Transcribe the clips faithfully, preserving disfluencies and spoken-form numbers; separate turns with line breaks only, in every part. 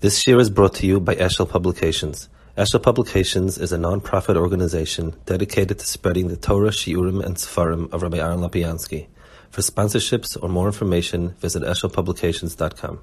This year is brought to you by Eshel Publications. Eshel Publications is a non-profit organization dedicated to spreading the Torah, Shiurim, and Sefarim of Rabbi Aaron Lapiansky. For sponsorships or more information, visit eshel publications dot com.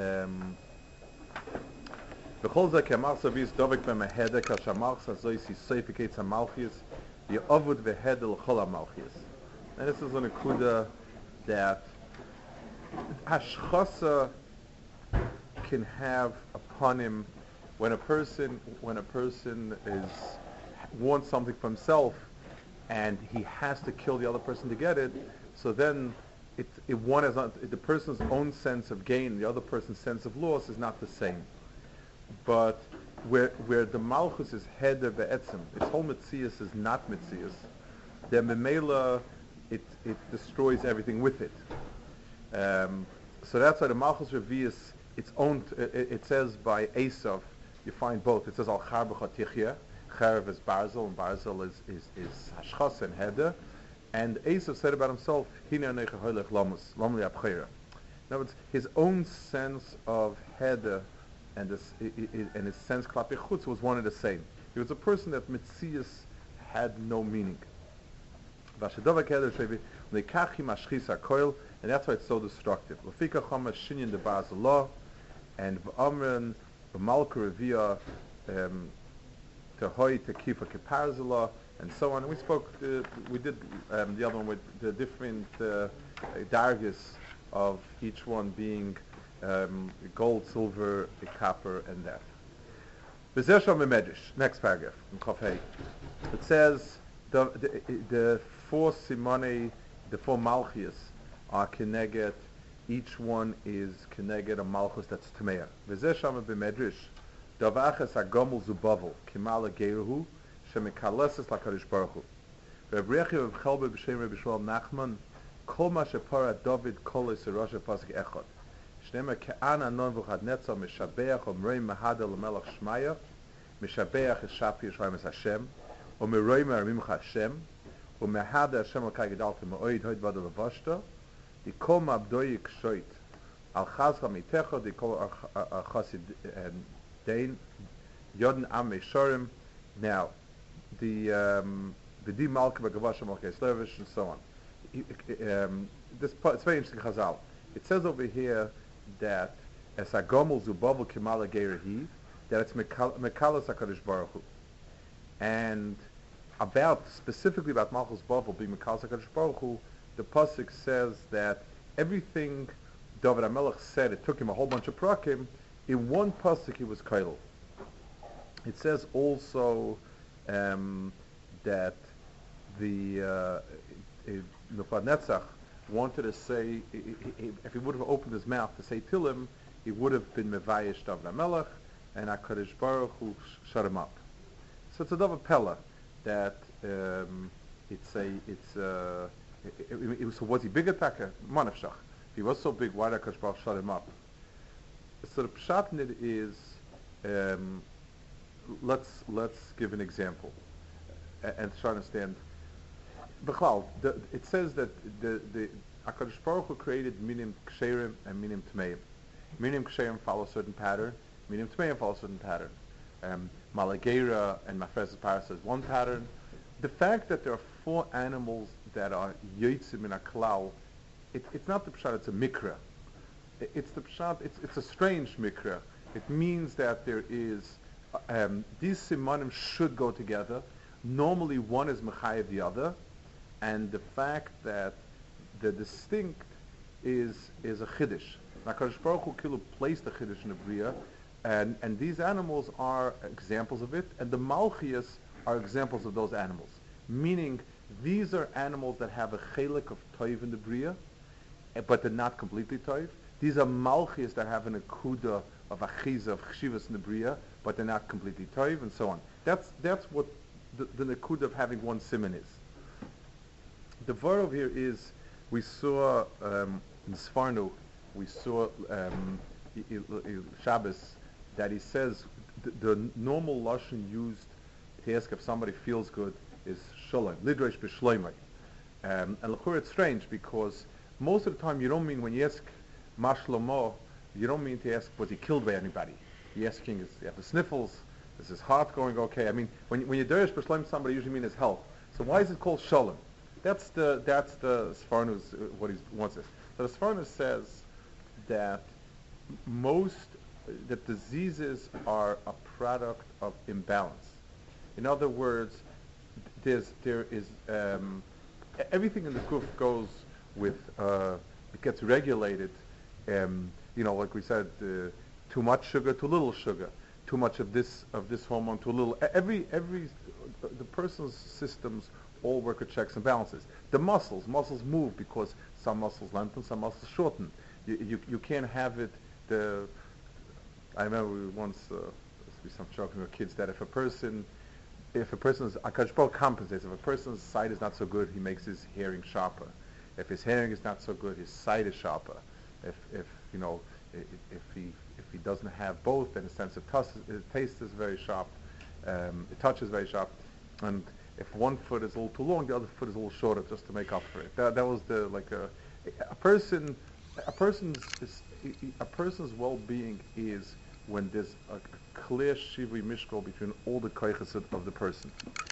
בכל זה כמחסה ויס דובק במהדה כשהמחסה זו סיפיקית המלכיס יעבוד והדה לכל המלכיס. And this is an akuda that hashchasa can have upon him when a person when a person is wants something for himself and he has to kill the other person to get it. So then it, it one is not the person's own sense of gain, the other person's sense of loss is not the same. But where where the malchus is head of the etzim, its whole mitzias is not mitzias, then memela it it destroys everything with it. Um, so that's why the malchus revius its own. T- it, it says by Esav, you find both. It says al charbecha tichya, charev is barzel and barzel is is is hashchas and heder, and Esav said about himself, hina necha hoylech lamus lamli abchira. In other words, his own sense of heder and this, I, I, and his sense klapi chutz was one and the same. He was a person that mitzias had no meaning. And that's why it's so destructive. And v'amren v'malka revia tehoi tekifa keparzela and so on. And we spoke, uh, we did um, the other one with the different uh, dargis of each one being um, gold, silver, copper, and that. Next paragraph. It says the the, the four simone, the four malchias are keneged. Each one is keneged a malchus that's tmeya. V'zeh b'medrash davachas agomul zubavel kimala geiruhu shemikaleses lakarish baruch hu. V'ebrechi v'chelbe b'shem Rabbi Shmuel Nachman kol ma shepara David kol esirasha pasuk echad. Shnema ke'ana non v'chadnetza mishabeach omrei mahada l'melach shmaya mishabeach es shapi yishraim es Hashem u'meroi me'arimcha Hashem u'mehada Hashem l'kai gedalta me'oid hoid vada levashta di kol ma'abdoi kshoit al chazcha mitecha di kol archasid dein yodin am me'shorim. Now the um, the di malka b'gavasha malka eslevish and so on. Um, this part, it's very interesting Chazal. It says over here that as agomul zubavel kimala geirahi, that it's mekalas hakadosh baruch hu, and about specifically about malchus bavel being mekalas hakadosh baruch hu, the pasuk says that everything David HaMelech said, it took him a whole bunch of prakim. In one pasuk he was kail. It says also um, that the uh, Nebuchadnezzar wanted to say, if he would have opened his mouth to say Tilim, he would have been Mevayish David HaMelech, and HaKadosh Baruch Hu shut him up. So it's a Davar Pella that um, it's a, it's a, it, it, it was, so was he big attacker? Manavshach. If he was so big, why did HaKadosh Baruch Hu shut him up? So the pshat in it is, um, let's, let's give an example, and, and try to understand. The, it says that the the HaKadosh Baruch Hu created minim ksherim and minim tmeim. Minim ksherim follow a certain pattern. Minim tmeim follow a certain pattern. Um, Malagera and Mafres Paras is one pattern. The fact that there are four animals that are yotzim in a klal, it, it's not the pshat. It's a mikra. It, it's the pshat. It's it's a strange mikra. It means that there is um, these simanim should go together. Normally, one is mechayev the other. And the fact that the distinct is is a chiddush. HaKadosh Baruch Hu Kilu placed the chiddush in the bria, and and these animals are examples of it, and the malchias are examples of those animals. Meaning, these are animals that have a chelik of toiv in the bria, but they're not completely toiv. These are malchias that have an akuda of achiza of chshivas in the bria, but they're not completely toiv, and so on. That's that's what the, the akuda of having one siman is. The word over here is, we saw um, in Sfarnu, we saw um, I, I, I, Shabbos, that he says the, the normal lashon used to ask if somebody feels good is shalom, lidresh b'shloimei. Um, and l'chur it's strange because most of the time you don't mean when you ask mashlomo, you don't mean to ask was he killed by anybody. the asking is, you have the sniffles, is his heart going okay? I mean, when, when you derish b'shleim somebody, you usually mean his health. So why is it called shalom? That's the, that's the Sfarnus, uh, what he wants this. So the Sfarnus says that most, that diseases are a product of imbalance. In other words, there's, there is, um, everything in the guf goes with, uh, it gets regulated, um, you know, like we said, uh, too much sugar, too little sugar, too much of this, of this hormone, too little. Every, every, the person's systems all work with checks and balances. The muscles, muscles move because some muscles lengthen, some muscles shorten. You, you, you can't have it, the, I remember we once, uh, we some talking with kids that if a person, if a person's, Akash Baruch compensates, if a person's sight is not so good, he makes his hearing sharper. If his hearing is not so good, his sight is sharper. If, if you know, if, if he if he doesn't have both, then his sense of taste, his taste is very sharp, um, the touch is very sharp, and if one foot is a little too long, the other foot is a little shorter, just to make up for it. That, that was the like a a person, a person's a person's well-being is when there's a, a clear shivui mishkol between all the koiches of the person.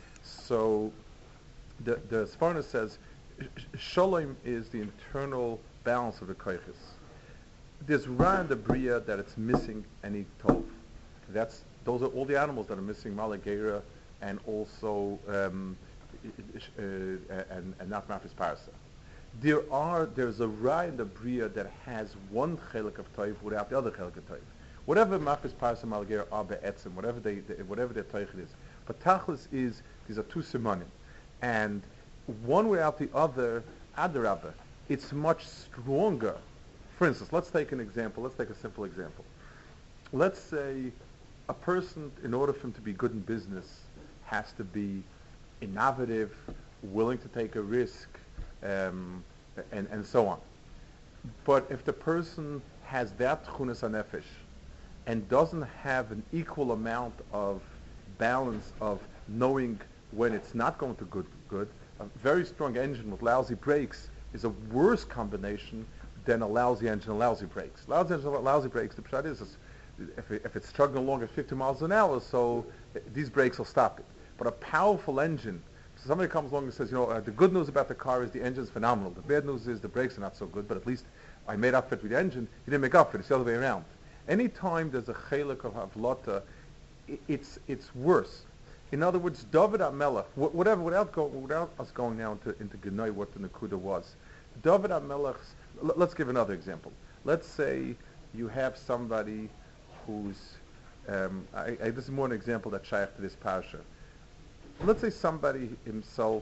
So the the Sfarna says shalom is the internal balance of the koiches. There's ra in the bria that it's missing any tov. That's those are all the animals that are missing malagera and also um, uh, and, and not mafis parasa. There are there's a ra in the bria that has one chelik of tov without the other chelik of tov. Whatever mafis parasa malagera are be'etzim, whatever they, they whatever their tov is. But tachlis is these are two simonim, and one without the other, adarabah, it's much stronger. For instance, let's take an example. Let's take a simple example. Let's say a person, in order for him to be good in business, has to be innovative, willing to take a risk, um, and, and so on. But if the person has that tchunas hanefesh and doesn't have an equal amount of balance of knowing when it's not going to good, good, a very strong engine with lousy brakes is a worse combination than a lousy engine and lousy brakes. Lousy engine and lousy brakes, the pshat is, is if, it, if it's chugging along at fifty miles an hour, so uh, these brakes will stop it. But a powerful engine, so somebody comes along and says, you know, uh, the good news about the car is the engine is phenomenal. The bad news is the brakes are not so good, but at least I made up for it with the engine. You didn't make up for it. It's the other way around. Anytime there's a chelik of havlata, it, it's it's worse. In other words, David HaMelech, wh- whatever, without, go, without us going now into, into Genoi, what the Nakuda was, David HaMelech's, l- let's give another example. Let's say you have somebody who's, um, I, I, this is more an example that's shaykh to this parasha. Let's say somebody himself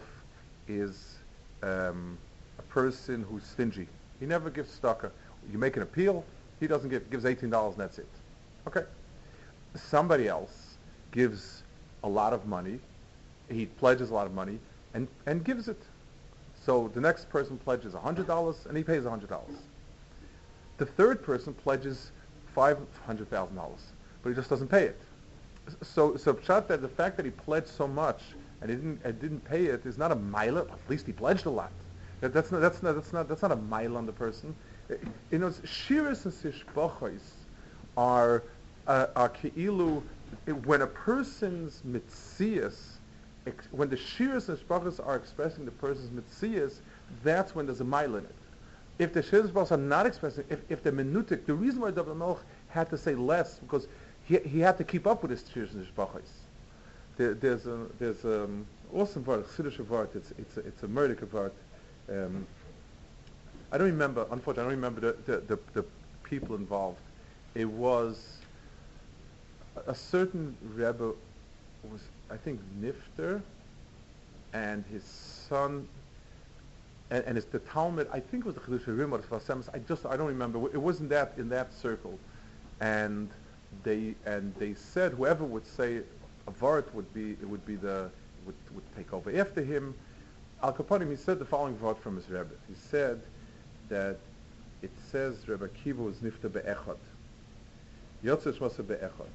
is um, a person who's stingy. He never gives stocker. You make an appeal, he doesn't give, gives eighteen dollars and that's it. Okay. Somebody else gives a lot of money, he pledges a lot of money, and, and gives it. So the next person pledges one hundred dollars, and he pays one hundred dollars. The third person pledges five hundred thousand dollars, but he just doesn't pay it. So, so pshat that the fact that he pledged so much and he didn't, and didn't pay it is not a mile. At least he pledged a lot. That, that's not, that's not, that's not, that's not a mile on the person. You know, shiras and sishbachos are uh, are keilu. When a person's mitzias, ex- when the shiras and shbrachos are expressing the person's mitzias, that's when there's a mile in it. If the shiras and shbrachos are not expressing, if, if the minutik, the reason why David HaMelech had to say less, because he, he had to keep up with his shiras and shbrachos. There, there's a there's a um, awesome word, Chiddush word. It's it's a, it's a murder word. Um, I don't remember. Unfortunately, I don't remember the, the, the, the people involved. It was a certain Rebbe was, I think, Nifter, and his son, and, and it's the Talmud. I think it was the Chiddush Rim or the Vasemis. I just I don't remember. It wasn't that in that circle, and they and they said whoever would say a vart would be it would be the would would take over after him. Al Kaponim, he said the following vart from his Rebbe. He said that it says Rebbe Akiva was Nifter be'echad. Yotzei Shmasa be'echad.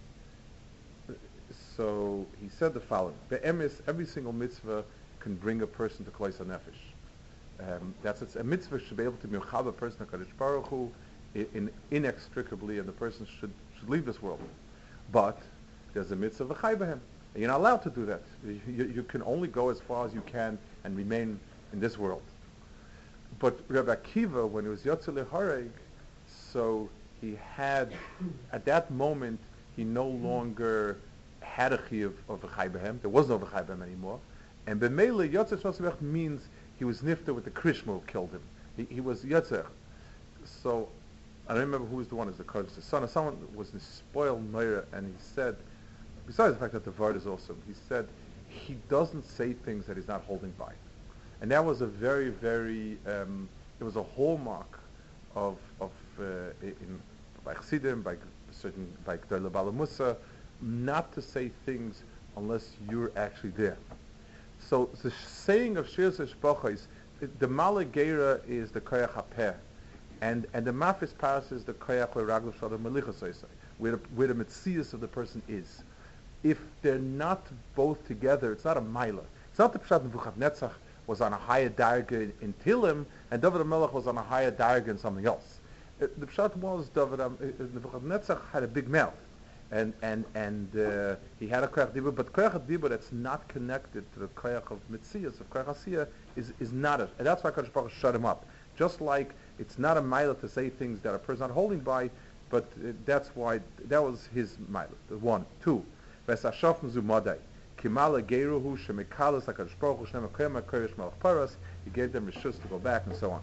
So he said the following: Be'emes, every single mitzvah can bring a person to Klais HaNefesh. Um, that's it's a mitzvah should be able to be a person Hakadosh Baruch Hu in, in, inextricably, and the person should should leave this world. But there's a mitzvah of a chai b'hem. And you're not allowed to do that. You, you, you can only go as far as you can and remain in this world. But Rabbi Akiva, when he was Yotze Lehareg, so he had, at that moment, he no longer had a chiyuv of a chai b'hem. There was no chai b'hem anymore. And b'meile, Yotze Shosabech means he was nifter with the Krishma who killed him. He, he was Yotze. So, I don't remember who was the one, is the Kodesh, the son of someone was in spoiled Meira, and he said, besides the fact that the word is awesome, he said he doesn't say things that he's not holding by. And that was a very, very, um, it was a hallmark of, of uh, in, by Chassidim, by certain, by Gdolei Bala Musa, not to say things unless you're actually there. So the saying of Shir Shpocha is, the Malagera is the Koyach HaPeh, and and the Mafis Paras is the Koyach L'Raglav Shalom Melicha Soisai, where the, where the Metzias of the person is. If they're not both together, it's not a Maila. It's not the Pshat Nebuchadnezzar was on a higher darga in Tilim, and David HaMelech was on a higher darga in something else. Uh, the Pshat was David uh, Nebuchadnezzar had a big mouth, and and and uh, he had a Koyach Dibur, but Koyach Dibur that's not connected to the Koyach of Metzias, of Koyach Asiyah, is, is not it. And that's why Kadosh Baruch Hu shut him up. Just like it's not a Maila to say things that a person is not holding by, but uh, that's why, that was his Maila. One. Two. Vesashofn Zumadai. Kimala Geruhu Shemikalas HaKadosh Baruch Hu Shnei Mekayim HaKodesh Melech Paras. He gave them reshus to go back and so on.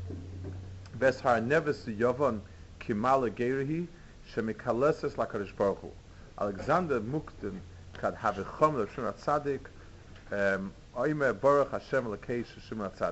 Veshar Neves Yavon Kimala Geruhi Shemikaleses HaKadosh Baruch Hu. Alexander Mukden Kad Havichom L'Shimon HaTzadik Oime Baruch Hashem L'Kei Shimon HaTzadik.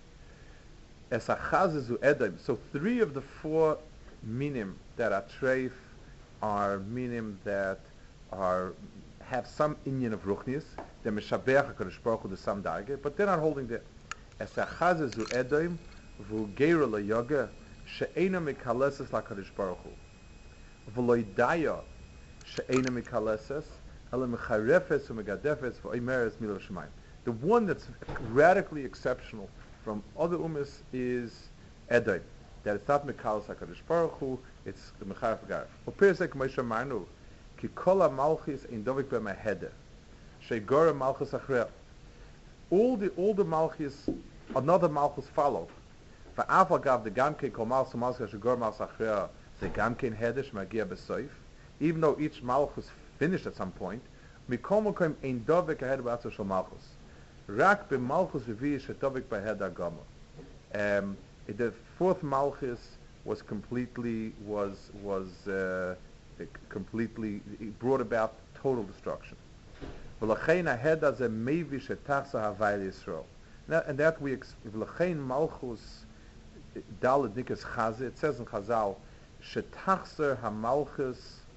Esachazezu Edom. So three of the four minim that are treif are minim that are have some inyan of ruchnius. They're meshabeach HaKadosh Baruch Hu the sam darge, but they're not holding there. Esachazezu Edom v'ugeira leyoga she'ena mikaleses LaKadosh Baruch Hu v'loidaya she'ena mikaleses ela mecharefes u'megadefes v'oimeres milo shemayim. The one that's radically exceptional from other umas is Edom, that it's not Mekalas HaKadosh Baruch Hu, it's the Mecharef Garef. U'pirsek Moshe Marnu, ki kol ha-malchis ein dovik b'mahedeh, she'gora malchus achrei. All the all the malchis, another malchus followed. Va'af agav the gamkein kol malchus malchus she'gora malchus achrei, the gamkein hedeh sh'magia b'soif. Even though each malchus finished at some point, mikol mokom ein dovik ahead b'atzo shel malchus. Rak b'malchus v'vi she'tovik b'hed agama. Um, the fourth malchus was completely was was uh, completely it brought about total destruction. V'lachein ahed hazeh mevi she'tachsa havayil Yisrael. And that we v'lachein malchus daled nikas chazeh. It says in Chazal she'tachser hamalchus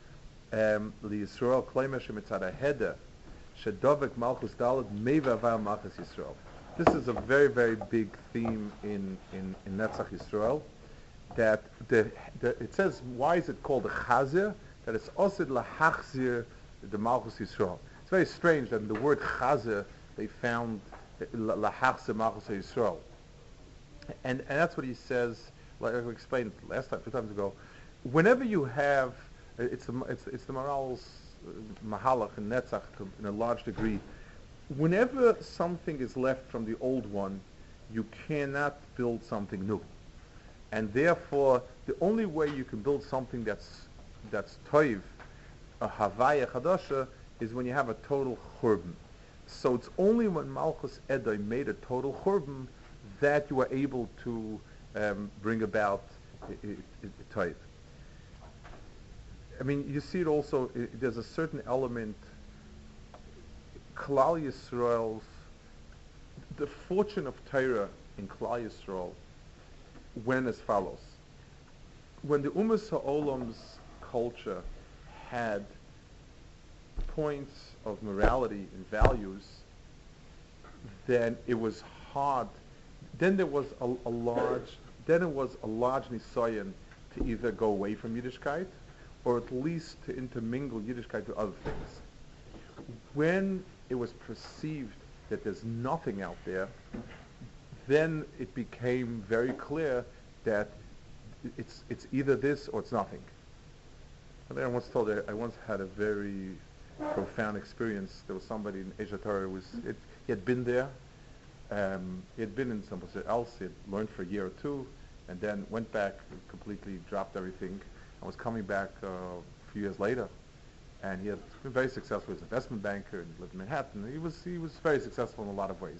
li Yisrael kloimer shemitzad aheda. Shedovek Malchus Daled Meva Vayal Malchus Yisrael. This is a very, very big theme in, in, in Netzach Yisrael. That the, the it says, why is it called a Chazir? That it's Osid Lahachzir the Malchus Yisrael. It's very strange that in the word Chazir they found Lahachzir Malchus Yisrael. And and that's what he says, like I explained last time, two times ago. Whenever you have, it's the, it's, it's the morals Mahalach and Netzach to, in a large degree. Whenever something is left from the old one, you cannot build something new. And therefore, the only way you can build something that's that's toiv, a havaya chadasha, is when you have a total churban. So it's only when Malchus Edom made a total churban that you are able to um, bring about toiv. I mean, you see it also, it, there's a certain element, Klal Yisrael's, the fortune of Torah in Klal Yisrael went as follows. When the Umas HaOlam's culture had points of morality and values, then it was hard, then there was a, a large, then it was a large nisayan to either go away from Yiddishkeit, or at least to intermingle Yiddishkeit with other things. When it was perceived that there's nothing out there, then it became very clear that it's it's either this or it's nothing. I think I once told you, I once had a very profound experience. There was somebody in Asia Torah who was, it, he had been there. Um, he had been in someplace else. He had learned for a year or two, and then went back, completely dropped everything, and was coming back uh, a few years later. And he had been very successful as an investment banker and lived in Manhattan. He was he was very successful in a lot of ways.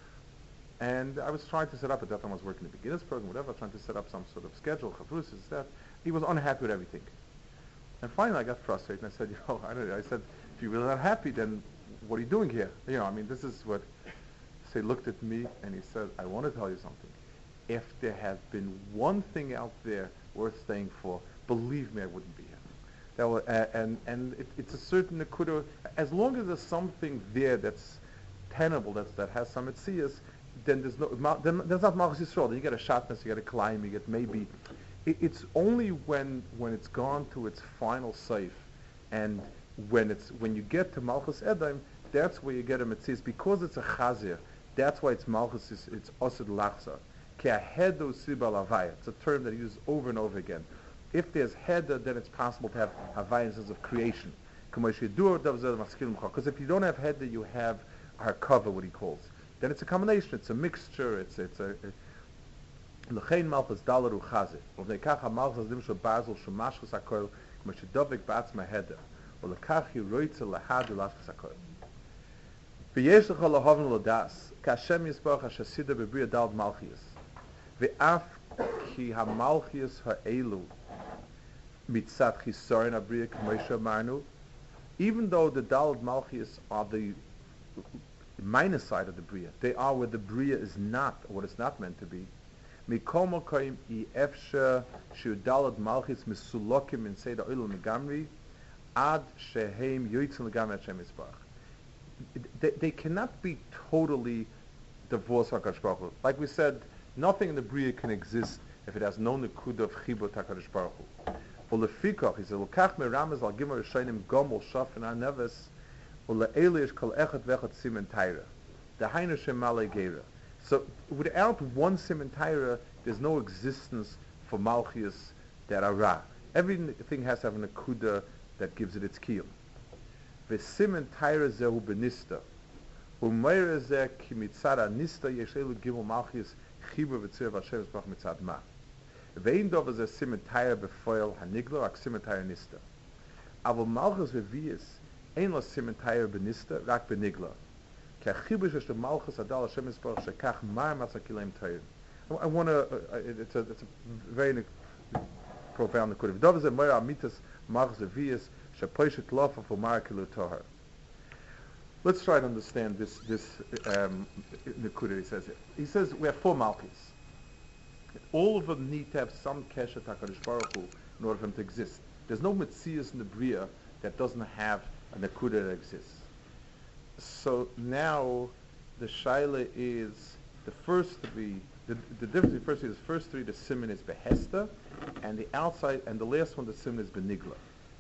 And I was trying to set up, at that time I was working in the beginners program, whatever, trying to set up some sort of schedule, chavrus, that. He was unhappy with everything. And finally I got frustrated and I said, you know, I, don't know, I said, if you're really not happy, then what are you doing here? You know, I mean, this is what, so he looked at me and he said, I want to tell you something. If there had been one thing out there worth staying for, believe me, I wouldn't be here. That was, uh, and and it, it's a certain nekuda, as long as there's something there that's tenable, that's, that has some etzias, then there's no, then there's not Malchus Yisrael. Then you get a shatness, you get a climb, you get maybe. It, it's only when when it's gone to its final safe, and when it's when you get to Malchus Edom, that's where you get a metzias, because it's a chazir. That's why it's Malchus. It's, it's Osed Lachza. Ki ahedu siba lavaya. It's a term that he uses over and over again. If there's heder, then it's possible to have havaya in the sense of creation. Because if you don't have heder, you have harkava, what he calls. Then it's a combination. It's a mixture. It's it's a. L'chein malchus dalaru chazir. V'neikach malchus dimshul basil shumashchus hakoil k'meshedovik ba'atzma heder. V'lekach yiroitze lehad ulashchus hakoil. V'yesh lecha lahavn l'das k'Hashem yisbarach ha'shasida b'briya dal malchius. V'af ki ha'malchius ha'elu mitzat chisorin abriya k'moshe marnu. Even though the dal malchius are the minus side of the bria, they are where the bria is not, or what it's not meant to be. Mikol mokoyim I efshe shu dalad malchis misulokim in seda oil megamri ad shehem yoitzin legamri Hashem Yisbarach. They, they cannot be totally divorced from HaKadosh Baruch Hu. Like we said, nothing in the bria can exist if it has no nekuda of chibur HaKadosh Baruch Hu. Ulefikach, he said, "L'kach meramez al gimar rishonim gomel shafin arneves ule'elish kol echad vechad simen taira the hainu shemale geira." So without one simen taira, there's no existence for malchias that are ra. Everything has to have an akuda that gives it its kiyum. V'simen taira zehu benista u'meira zeh ki mitzad nista yeshelu gimel malchias chibur v'tzir v'ashem yisbarach mitzad ma. Vein dov is a simen taira befoil haniglo ak simen taira nista. Avol malchus v'vias ein lo simen taira benista rak benigla. I want to, uh, it's, a, it's a very profound nekuda. Let's try to understand this this um, nekuda he says here. He says we have four malchus. All of them need to have some keshet HaKadosh Baruch Hu in order for them to exist. There's no metzias in the bria that doesn't have a nekuda that exists. So now the shaila is the first three. The, the difference between the first three is the first three. The siman is behesta, and the outside and the last one the siman is benigla.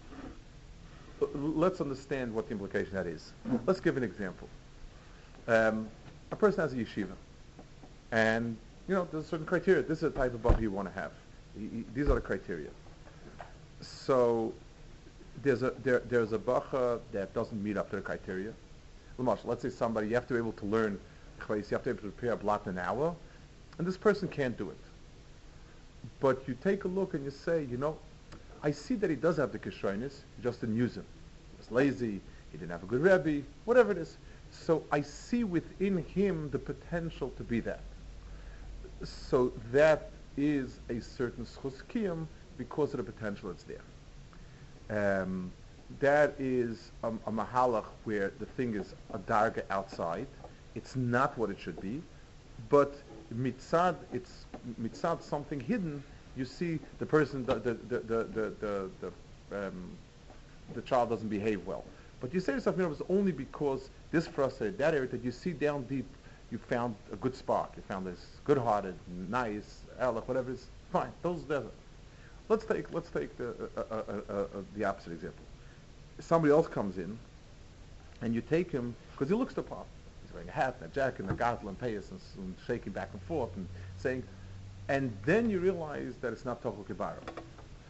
Let's understand what the implication that is. Let's give an example. Um, a person has a yeshiva, and you know there's certain criteria. This is the type of bacher you want to have. He, he, these are the criteria. So there's a there, there's a bacher that doesn't meet up to the criteria. Let's say somebody, you have to be able to learn chveis, you have to be able to prepare a blot in an hour, and this person can't do it. But you take a look and you say, you know, I see that he does have the kishonis, he just didn't use him. He was lazy, he didn't have a good rebbe, whatever it is. So I see within him the potential to be that. So that is a certain schus kiyum because of the potential that's there. Um, That is a, a mahalach where the thing is a darga outside. It's not what it should be, but mitzad, it's mitzad something hidden. You see the person, the the the the the, the, the, um, the child doesn't behave well. But you say to yourself, you know, it's only because this frustrated that area that you see down deep, you found a good spark. You found this good-hearted, nice, elach, whatever it is. Fine, those there. Let's take let's take the uh, uh, uh, uh, the opposite example. Somebody else comes in, and you take him, because he looks the part. He's wearing a hat and a jacket and a gartel and payas and, and shaking back and forth and saying, and then you realize that it's not Tochel Kibara.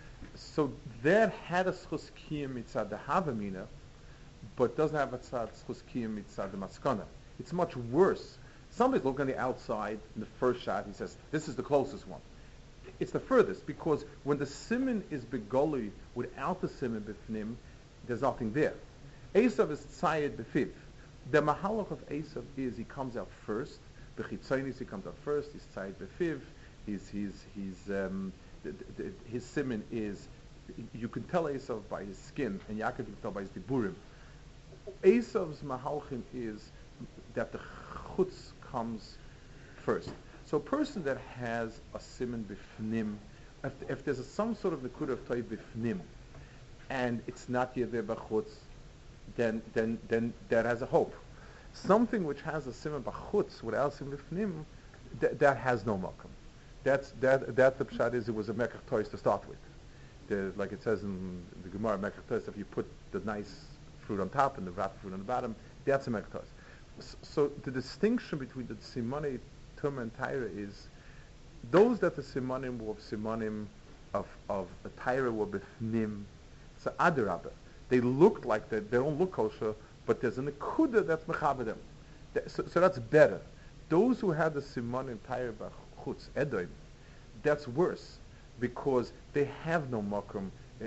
so that had a schus kiyum mitzad the havamina, but doesn't have a schus kiyum mitzad the maskana. It's much worse. Somebody's looking on the outside in the first shot. He says, "This is the closest one." It's the furthest because when the siman is begoli without the siman bifnim, there's nothing there. Esav is tzayed befiv. The mahalach of Esav is he comes out first. Bechitzonis he comes out first. He's tzayed befiv. He's he's he's um, the, the, the, his siman is. You can tell Esav by his skin, and Yaakov you can tell by his diburim. Esav's mahalchim is that the chutz comes first. So a person that has a siman bifnim, if, if there's a, some sort of nekuda of toy bifnim, and it's not yet there b'chutz, then then then that has a hope. Something which has a siman b'chutz without siman bifnim, th- that has no makom. That's that that the pshat is it was a mekach toys to start with. The, like it says in the Gemara, mekach toys, if you put the nice fruit on top and the rotten fruit on the bottom, that's a mekach toys. So, so the distinction between the simone Tum and Tyra is those that the simanim were simanim of of the Tyra were b'fnim. So adarabah, they looked like they they don't look kosher, but there's an nekuda that's mechaber them. That, so, so that's better. Those who had the simanim Tyra b'chutz edoim, that's worse because they have no makom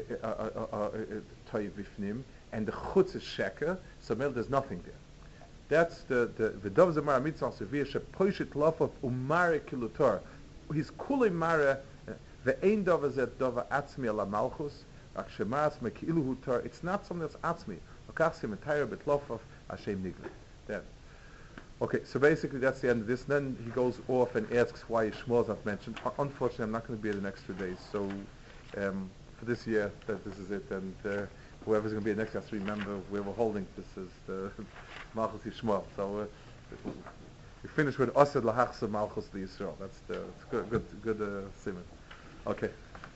toy b'fnim, and the chutz is sheker. So there's nothing there. That's the the the dov zemar mitzvah sevir she poishit lafov umare kilutor. His kule mare the ein dov zet dov atzmi ala malchus akshemas mekilu hutar. It's not something that's atzmi. Akachsim entire bet lafov ashem nigli. Then, okay. So basically that's the end of this. Then he goes off and asks why Shmuel's not mentioned. Unfortunately, I'm not going to be here the next two days. So um, for this year, that this is it. And uh, whoever's going to be the next has to remember where we're holding. This is the Malchus Yishmael. So uh, we finish with Osed Lahachsa Malchus Yisrael. That's the it's good, good, good uh, simon. Okay.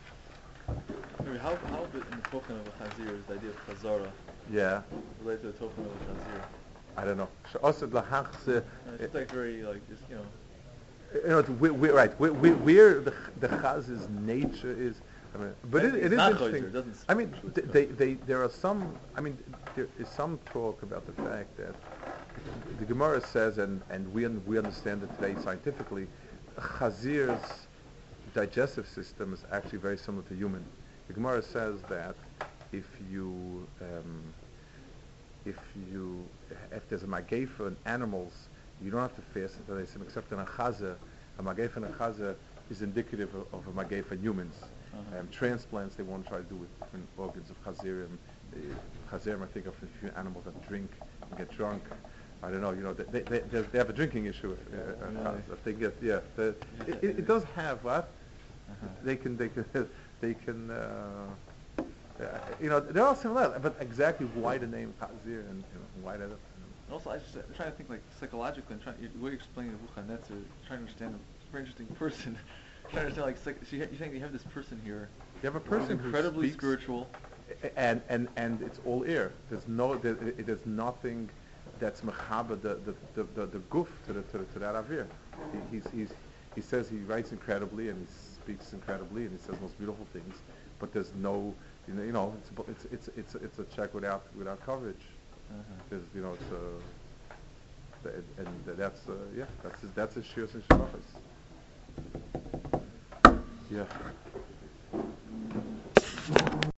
Maybe how how in the token of a chazir is the idea of chazara
Yeah.
related to the token of a chazir?
I don't know. Osed Lahachsa.
It's like very like just you know.
You know, we, we, right. We, we, where the the chaz's nature is. I mean, but it, it is
not
interesting.
Chayzer, doesn't
I mean, th- they, they, there are some. I mean, there is some talk about the fact that the Gemara says, and, and we un- we understand it today scientifically, chazir's digestive system is actually very similar to human. The Gemara says that if you um, if you if there's a mageifa in animals, you don't have to fast until they sin, except in a chazer. A mageifa in a chazer is indicative of, of a mageifa in humans.
Uh-huh.
Um, transplants they want to try to do with different organs of chazirim. Uh, chazirim, I think of a few animals that drink and get drunk. I don't know, you know, they they, they, they have a drinking issue if, uh, uh,
Really?
if they get, yeah. The, it, it, it does have what?
Uh-huh.
They can, they can, they can, uh, uh, you know, there are similarities, but exactly why the name chazir and you know, why that?
And also, I just I'm trying to think like psychologically. I'm trying the way you're explaining the Buchanetzer, trying to understand a very interesting person. trying to understand like psych- so you ha- you think you have this person here.
You have a
who's
person who
incredibly
speaks,
spiritual.
and and and it's all air. There's no, there, it, there's nothing that's mechaber the the the the, the goof to the to, the, to that avir. He, he's he's he says he writes incredibly and he speaks incredibly and he says most beautiful things, but there's no, you know, you know it's it's it's it's it's a check without without coverage.
Uh-huh.
There's you know it's a, and that's uh, yeah that's his, that's his shiurs and shalachos. Yeah.